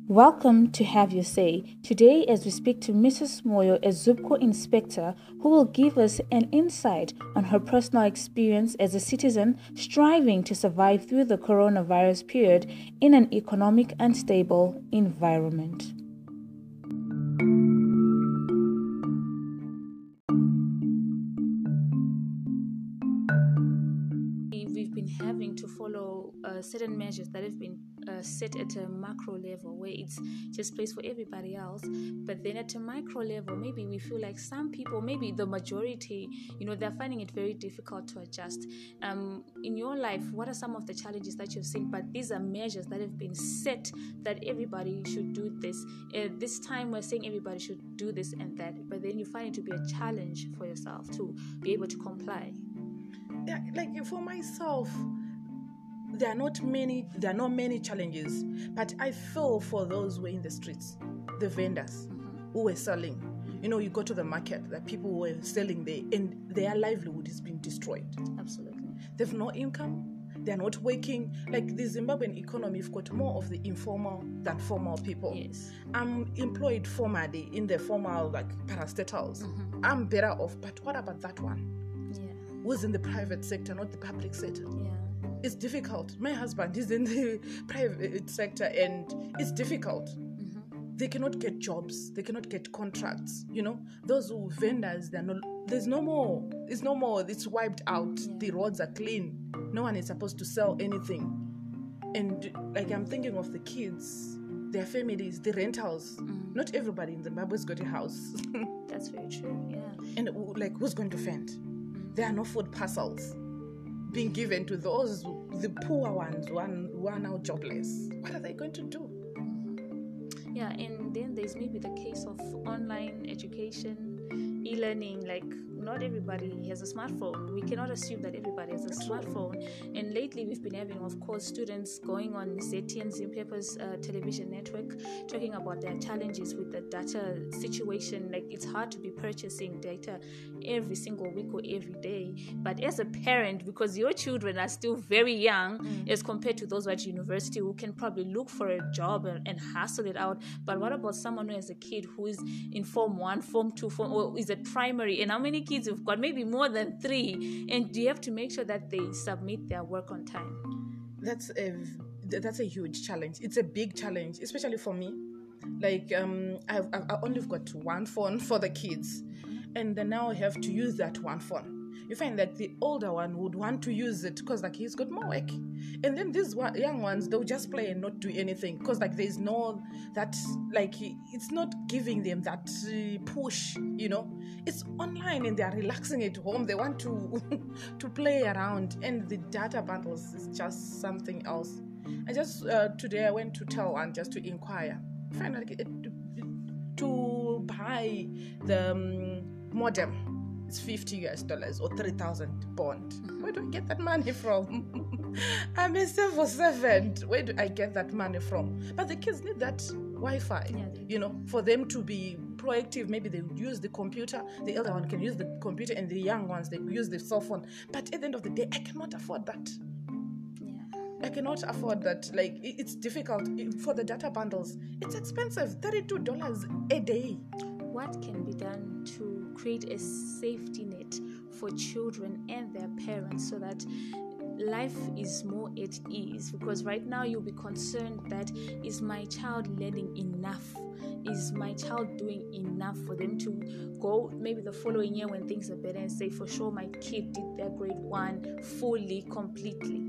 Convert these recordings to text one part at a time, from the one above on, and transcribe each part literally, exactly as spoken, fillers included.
Welcome to Have Your Say. Today, as we speak to Missus Moyo, a Zupco inspector, who will give us an insight on her personal experience as a citizen striving to survive through the coronavirus period in an economic unstable environment. We've been having to follow uh, certain measures that have been uh, set at a macro level where it's just placed for everybody else, but then at a micro level maybe we feel like some people, maybe the majority, you know, they're finding it very difficult to adjust. Um, in your life, what are some of the challenges that you've seen? But these are measures that have been set that everybody should do this. At this time we're saying everybody should do this and that, but then you find it to be a challenge for yourself to be able to comply. Yeah, like for myself, there are not many there are not many challenges, but I feel for those who were in the streets, the vendors mm-hmm. who were selling. You know, you go to the market, the people who were selling there, and their livelihood is being destroyed. Absolutely. They've no income, they're not working. Like the Zimbabwean economy, we've got more of the informal than formal people. Yes. I'm employed formally in the formal, like parastatals. Mm-hmm. I'm better off, but what about that one? Who's in the private sector, not the public sector? Yeah. It's difficult. My husband is in the private sector and it's difficult. Mm-hmm. They cannot get jobs. They cannot get contracts. You know, those who vendors, they're not, there's no more. It's no more. It's wiped out. Yeah. The roads are clean. No one is supposed to sell anything. And like I'm thinking of the kids, their families, the rentals. Mm. Not everybody in Zimbabwe's got a house. That's very true, yeah. And like, who's going to fend? There are no food parcels being given to those, the poor ones who are, who are now jobless. What are they going to do? Yeah, and then there's maybe the case of online education, e-learning. Like, not everybody has a smartphone. We cannot assume that everybody has a smartphone. And lately we've been having, of course, students going on Z T N Zimpepa's uh, television network talking about their challenges with the data situation. Like, it's hard to be purchasing data every single week or every day. But as a parent, because your children are still very young mm. as compared to those at university who can probably look for a job and, and hustle it out. But what about someone who has a kid who is in Form one, Form two, Form, or is at primary? And how many kids you've got? Maybe more than three. And do you have to make sure that they submit their work on time? That's a that's a huge challenge. It's a big challenge, especially for me. Like um, I've I've only got one phone for the kids, and then now I have to use that one phone. You find that the older one would want to use it because like he's got more work, and then these young ones, they'll just play and not do anything because like there's no that like it's not giving them that uh, push, you know. It's online and they're relaxing at home. They want to to play around, and the data bundles is just something else. I just uh, today I went to tell one just to inquire, find like it, to buy the um, modem. It's fifty U S dollars or three thousand bond. Where do I get that money from? I'm a civil servant. Where do I get that money from? But the kids need that Wi-Fi, yeah, you know, for them to be proactive. Maybe they would use the computer. The elder one can use the computer, and the young ones, they use the cell phone. But at the end of the day, I cannot afford that. Yeah. I cannot afford that. Like, it's difficult for the data bundles. It's expensive, thirty-two dollars a day. What can be done to create a safety net for children and their parents so that life is more at ease? Because right now you'll be concerned that, is my child learning enough? Is my child doing enough for them to go maybe the following year when things are better and say, for sure my kid did their grade one fully, completely?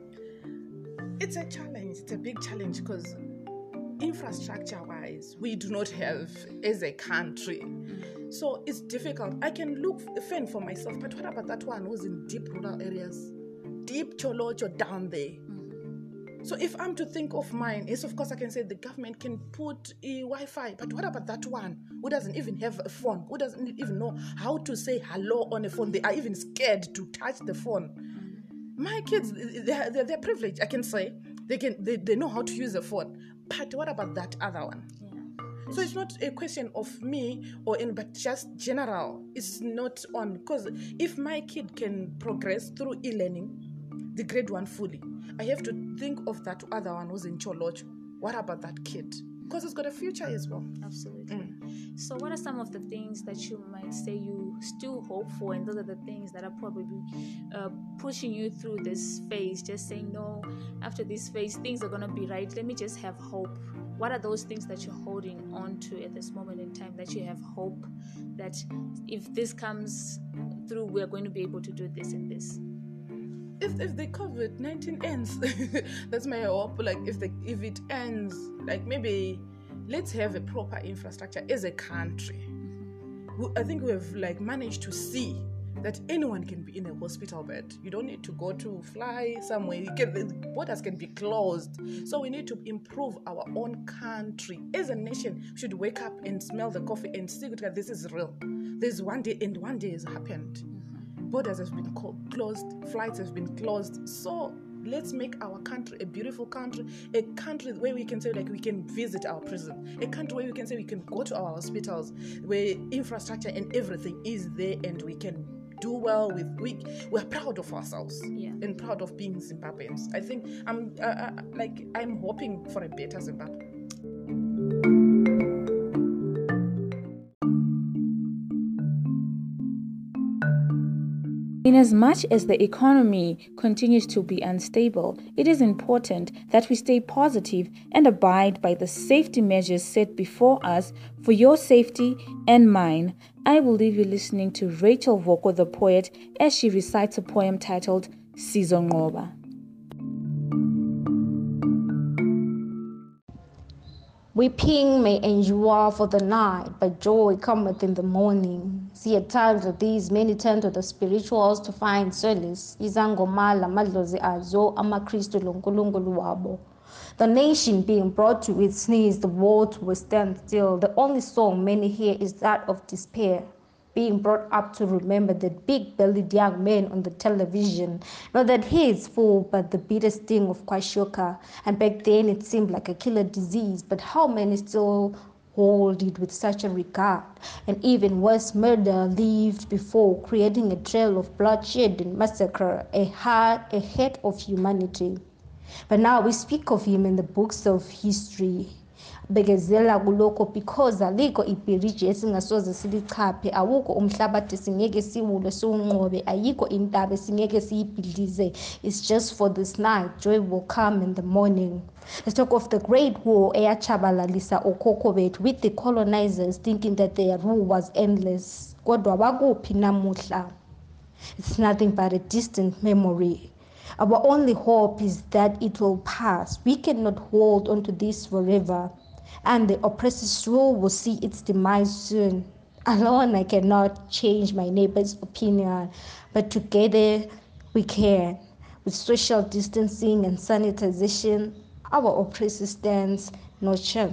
It's a challenge. It's a big challenge because infrastructure-wise, we do not have as a country. Mm. So it's difficult. I can look fend for myself, but what about that one who's in deep rural areas? Deep Cholocho down there. Mm. So if I'm to think of mine, yes, of course I can say the government can put a Wi-Fi, but what about that one who doesn't even have a phone, who doesn't even know how to say hello on a phone? They are even scared to touch the phone. Mm. My kids, they're, they're, they're privileged, I can say. They can they, they know how to use a phone. But what about that other one? Yeah. So it's not a question of me or in, but just general. It's not on, because if my kid can progress through e-learning, the grade one fully, I have to think of that other one who's in Cholocho. What about that kid? because it's got a future as well. Absolutely. Mm. So what are some of the things that you might say you still hope for, and those are the things that are probably uh, pushing you through this phase, just saying, no, after this phase things are going to be right, let me just have hope? What are those things that you're holding on to at this moment in time, that you have hope that if this comes through, we're going to be able to do this and this? If if the COVID nineteen ends, that's my hope. Like if the if it ends, like maybe let's have a proper infrastructure as a country. We, I think we have like managed to see that anyone can be in a hospital bed. You don't need to go to fly somewhere. You can, the borders can be closed. So we need to improve our own country. As a nation, we should wake up and smell the coffee and see that this is real. There's one day, and one day has happened. Borders have been closed, flights have been closed. So let's make our country a beautiful country, a country where we can say like we can visit our prison, a country where we can say we can go to our hospitals, where infrastructure and everything is there, and we can do well with. We we're proud of ourselves, yeah, and proud of being Zimbabweans. I think I'm uh, uh, like I'm hoping for a better Zimbabwe. Inasmuch as the economy continues to be unstable, it is important that we stay positive and abide by the safety measures set before us for your safety and mine. I will leave you listening to Rachel Voko the poet as she recites a poem titled Sizonqoba. Weeping may endure for the night, but joy cometh in the morning. See, at times of these, many turn to the spirituals to find solace. Izangoma lamadlozi azo amaKristu lonkulunkulu wabo. The nation being brought to its knees, the world will stand still. The only song many hear is that of despair, being brought up to remember that big-bellied young man on the television. Not that he is full, but the bitter sting of kwashiorkor. And back then it seemed like a killer disease, but how many still hold it with such a regard? And even worse, murder lived before, creating a trail of bloodshed and massacre, a heart, a head of humanity. But now we speak of him in the books of history. Bekezela kuloko because aliko ibhiriji esingasoze silichaphe, awukho umhlabathi singeke siwule siwunqobe, ayikho intaba singeke siyibhidlize. It's just for this night, joy will come in the morning. Let's talk of the great war eyachabalalisa okhokho bethu with the colonizers thinking that their rule was endless. Kodwa bakuphi namuhla? It's nothing but a distant memory. Our only hope is that it will pass. We cannot hold on to this forever, and the oppressor's rule will see its demise soon. Alone, I cannot change my neighbor's opinion, but together we can. With social distancing and sanitization, our oppressor stands no chance.